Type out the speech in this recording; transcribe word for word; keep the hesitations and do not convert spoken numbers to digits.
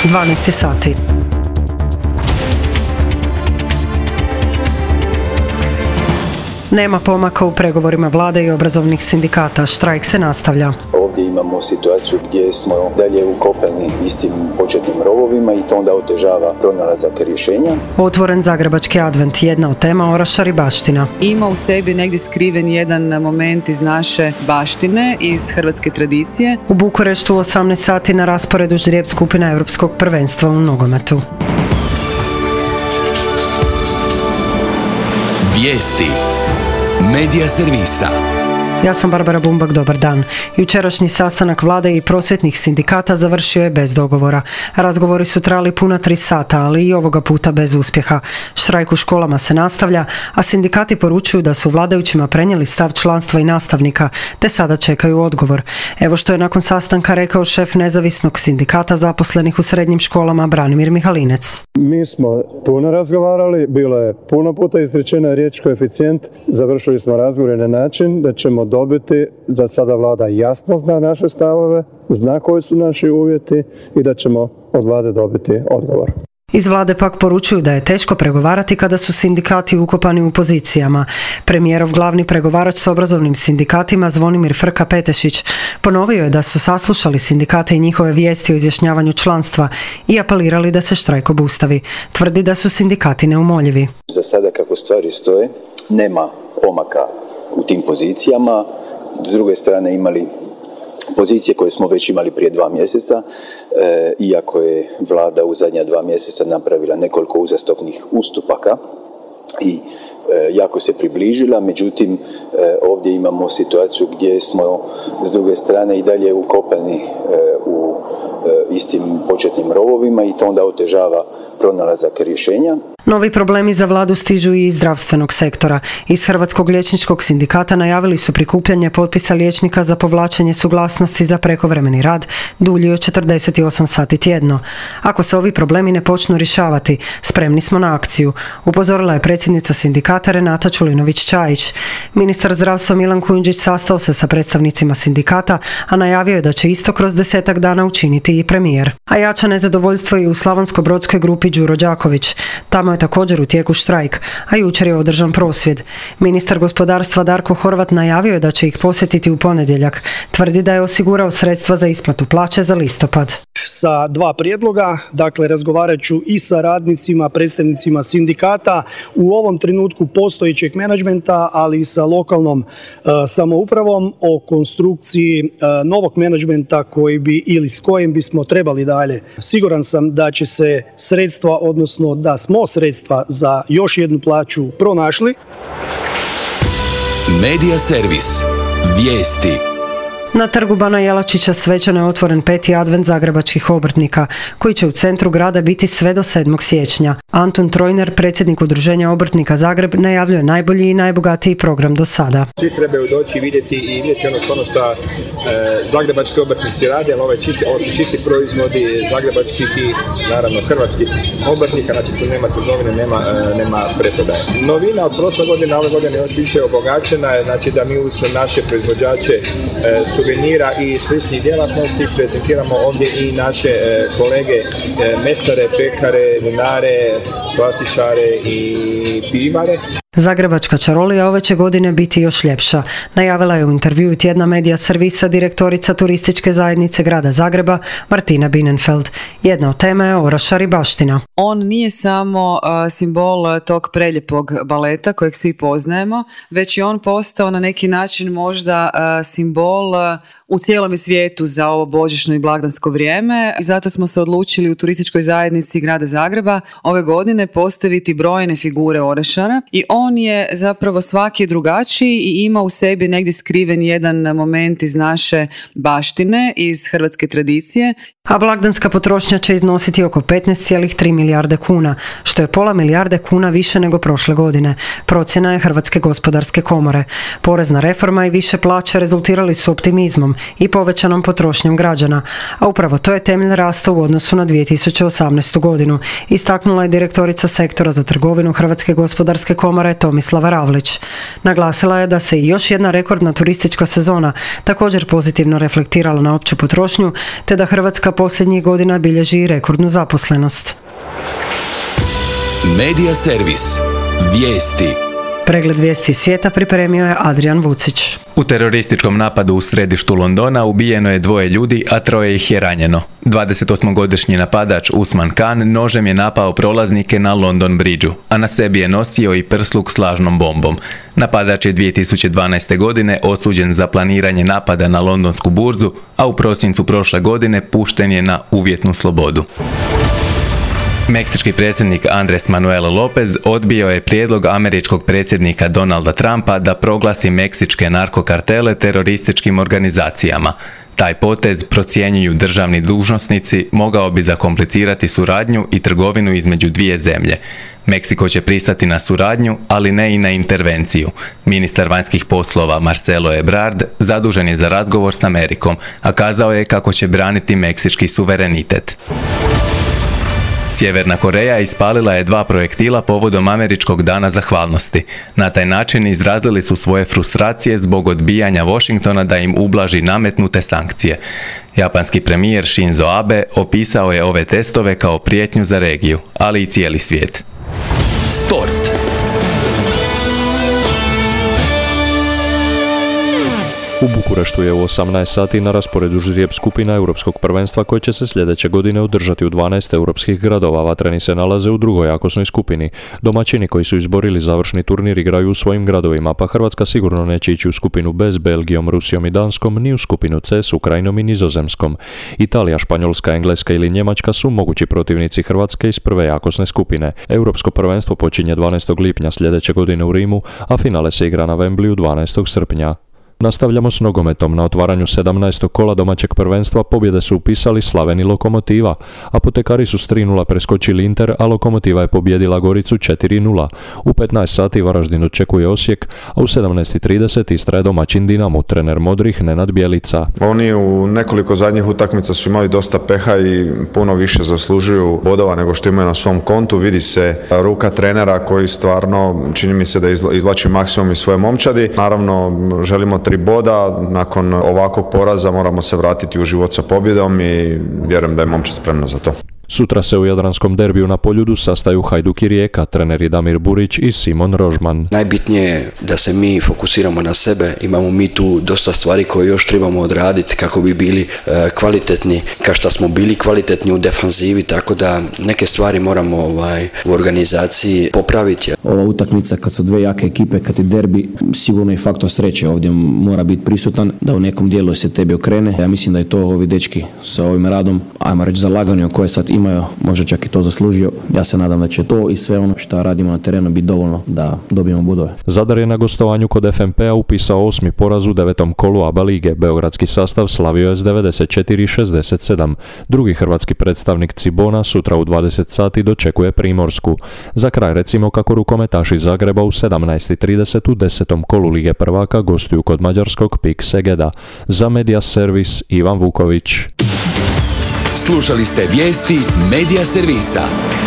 dvanaest sati. Nema pomaka u pregovorima vlade i obrazovnih sindikata. Štrajk se nastavlja. Ovdje imamo situaciju gdje smo dalje ukopani istim početnim rovovima i to onda otežava pronalazak rješenja. Otvoren Zagrebački advent, jedna od tema Orašar i baština. Ima u sebi negdje skriven jedan moment iz naše baštine, iz hrvatske tradicije. U Bukureštu u osamnaest sati na rasporedu ždrijeb skupina Europskog prvenstva u nogometu. Vijesti Medija servisa. Ja sam Barbara Bumbak, dobar dan. Jučerašnji sastanak vlade i prosvjetnih sindikata završio je bez dogovora. Razgovori su trajali puna tri sata, ali i ovoga puta bez uspjeha. Štrajk u školama se nastavlja, a sindikati poručuju da su vladajućima prenijeli stav članstva i nastavnika, te sada čekaju odgovor. Evo što je nakon sastanka rekao šef nezavisnog sindikata zaposlenih u srednjim školama Branimir Mihalinec. Mi smo puno razgovarali, bilo je puno puta izrečena riječ koeficijent, završili smo razgovore na način da ćemo dobiti, za sada vlada jasno zna naše stavove, zna koji su naši uvjeti i da ćemo od vlade dobiti odgovor. Iz vlade pak poručuju da je teško pregovarati kada su sindikati ukopani u pozicijama. Premijerov glavni pregovarač s obrazovnim sindikatima Zvonimir Frka Petešić ponovio je da su saslušali sindikate i njihove vijesti o izjašnjavanju članstva i apelirali da se štrajk obustavi. Tvrdi da su sindikati neumoljivi. Za sada kako stvari stoje, nema pomaka u tim pozicijama. S druge strane imali pozicije koje smo već imali prije dva mjeseca, e, iako je vlada u zadnja dva mjeseca napravila nekoliko uzastopnih ustupaka i e, jako se približila, međutim e, ovdje imamo situaciju gdje smo s druge strane i dalje ukopani e, u e, istim početnim rovovima i to onda otežava pronalazak rješenja. Novi problemi za vladu stižu i iz zdravstvenog sektora. Iz Hrvatskog liječničkog sindikata najavili su prikupljanje potpisa liječnika za povlačenje suglasnosti za prekovremeni rad dulji od četrdeset osam sati tjedno. Ako se ovi problemi ne počnu rješavati, spremni smo na akciju, upozorila je predsjednica sindikata Renata Čulinović-Čajić. Ministar zdravstva Milan Kujundžić sastao se sa predstavnicima sindikata, a najavio je da će isto kroz desetak dana učiniti i premijer. A jača nezadovoljstvo i u Slavonsko-brodskoj grupi Đuro Đaković. Tamo je također u tijeku štrajk, a jučer je održan prosvjed. Ministar gospodarstva Darko Horvat najavio je da će ih posjetiti u ponedjeljak. Tvrdi da je osigurao sredstva za isplatu plaće za listopad. Sa dva prijedloga, dakle razgovarat ću i sa radnicima, predstavnicima sindikata u ovom trenutku postojećeg menadžmenta, ali i sa lokalnom e, samoupravom o konstrukciji e, novog menadžmenta koji bi ili s kojim bismo trebali dalje. Siguran sam da će se sredstva, odnosno da smo sredstva za još jednu plaću pronašli. Medija servis. Vijesti. Na trgu Bana Jelačića svečano je otvoren peti advent zagrebačkih obrtnika, koji će u centru grada biti sve do sedmog siječnja. Antun Trojner, predsjednik Udruženja obrtnika Zagreb, najavljuje najbolji i najbogatiji program do sada. Svi trebaju doći vidjeti i vidjeti ono, ono što e, zagrebački obrtnici rade, ali ovaj čisti, ovo su čisti proizvodi zagrebačkih i naravno hrvatskih obrtnika, znači tu nema trgovine, nema, e, nema preprodaje. Novina od prošle godine, ove godine još više obogaćena je, znači da mi uz naše proizvođače e, suvenira i sličnih djelatnosti prezentiramo ovdje i naše e, kolege e, mesare, pekare, vinare, slastičare i pivare. Zagrebačka čarolija ove će godine biti još ljepša, najavila je u intervjuu tjedna Medija servisa direktorica turističke zajednice grada Zagreba Martina Binenfeld. Jedna od tema je Orašar i baština. On nije samo uh, simbol tog preljepog baleta kojeg svi poznajemo, već je on postao na neki način možda uh, simbol uh, u cijelom svijetu za ovo božićno i blagdansko vrijeme. I zato smo se odlučili u turističkoj zajednici grada Zagreba ove godine postaviti brojne figure Orašara i on je zapravo svaki drugačiji i ima u sebi negdje skriven jedan moment iz naše baštine, iz hrvatske tradicije. A blagdanska potrošnja će iznositi oko petnaest zarez tri milijarde kuna, što je pola milijarde kuna više nego prošle godine. Procjena je Hrvatske gospodarske komore. Porezna reforma i više plaće rezultirali su optimizmom, i povećanom potrošnjom građana, a upravo to je temelj rasta u odnosu na dvije tisuće osamnaestu godinu, istaknula je direktorica sektora za trgovinu Hrvatske gospodarske komore Tomislava Ravlić. Naglasila je da se i još jedna rekordna turistička sezona također pozitivno reflektirala na opću potrošnju, te da Hrvatska posljednjih godina bilježi i rekordnu zaposlenost. Medija servis. Vijesti. Pregled vijesti svijeta pripremio je Adrian Vucić. U terorističkom napadu u središtu Londona ubijeno je dvoje ljudi, a troje ih je ranjeno. dvadesetosmogodišnji napadač Usman Khan nožem je napao prolaznike na London Bridgeu, a na sebi je nosio i prsluk s lažnom bombom. Napadač je dvije tisuće dvanaeste. godine osuđen za planiranje napada na londonsku burzu, a u prosincu prošle godine pušten je na uvjetnu slobodu. Meksički predsjednik Andres Manuel Lopez odbio je prijedlog američkog predsjednika Donalda Trumpa da proglasi meksičke narkokartele terorističkim organizacijama. Taj potez, procjenjuju državni dužnosnici, mogao bi zakomplicirati suradnju i trgovinu između dvije zemlje. Meksiko će pristati na suradnju, ali ne i na intervenciju. Ministar vanjskih poslova Marcelo Ebrard zadužen je za razgovor s Amerikom, a kazao je kako će braniti meksički suverenitet. Sjeverna Koreja ispalila je dva projektila povodom američkog dana zahvalnosti. Na taj način izrazili su svoje frustracije zbog odbijanja Washingtona da im ublaži nametnute sankcije. Japanski premijer Shinzo Abe opisao je ove testove kao prijetnju za regiju, ali i cijeli svijet. Sport. U Bukureštu je u osamnaest sati na rasporedu ždrijeb skupina Europskog prvenstva koje će se sljedeće godine održati u dvanaest europskih gradova. Vatreni se nalaze u drugoj jakosnoj skupini. Domaćini koji su izborili završni turnir igraju u svojim gradovima, pa Hrvatska sigurno neće ići u skupinu B s Belgijom, Rusijom i Danskom, ni u skupinu C s Ukrajinom i Nizozemskom. Italija, Španjolska, Engleska ili Njemačka su mogući protivnici Hrvatske iz prve jakosne skupine. Europsko prvenstvo počinje dvanaestog lipnja sljedeće godine u Rimu, a finale se igra na Wembleyu dvanaestog srpnja. Nastavljamo s nogometom. Na otvaranju sedamnaestog kola domaćeg prvenstva pobjede su upisali Slaven i Lokomotiva. Apotekari su s tri nula preskočili Inter, a Lokomotiva je pobjedila Goricu četiri nula. U petnaest sati Varaždin očekuje Osijek, a u sedamnaest trideset Istra je domaćin Dinamu, trener modrih Nenad Bjelica. Oni u nekoliko zadnjih utakmica su imali dosta peha i puno više zaslužuju bodova nego što imaju na svom kontu. Vidi se ruka trenera koji stvarno čini mi se da izvlači maksimum iz svoje momčadi. Naravno, želimo tri boda, nakon ovakvog poraza moramo se vratiti u život sa pobjedom i vjerujem da je momčad spremna za to. Sutra se u jadranskom derbiju na Poljudu sastaju Hajduk i Rijeka, treneri Damir Burić i Simon Rožman. Najbitnije je da se mi fokusiramo na sebe, imamo mi tu dosta stvari koje još trebamo odraditi kako bi bili e, kvalitetni, kao što smo bili kvalitetni u defanzivi, tako da neke stvari moramo ovaj, u organizaciji popraviti. Ova utakmica kad su dve jake ekipe, kad je derbi, sigurno je faktor sreće ovdje mora biti prisutan, da u nekom dijelu se tebi okrene. Ja mislim da je to ovi dečki sa ovim radom, ajmo reći zalaganje koje sad imaju, možda čak i to zaslužio. Ja se nadam da će to i sve ono što radimo na terenu biti dovoljno da dobijemo bodove. Zadar je na gostovanju kod F M P-a upisao osmi poraz u devetom kolu A B A lige. Beogradski sastav slavio je s devedeset četiri šezdeset sedam. Drugi hrvatski predstavnik Cibona sutra u dvadeset sati dočekuje Primorsku. Za kraj recimo kako rukometaši Zagreba u sedamnaest trideset u desetom kolu Lige prvaka gostuju kod mađarskog Pik Segeda. Za Medija servis Ivan Vuković. Slušali ste vijesti Medija servisa.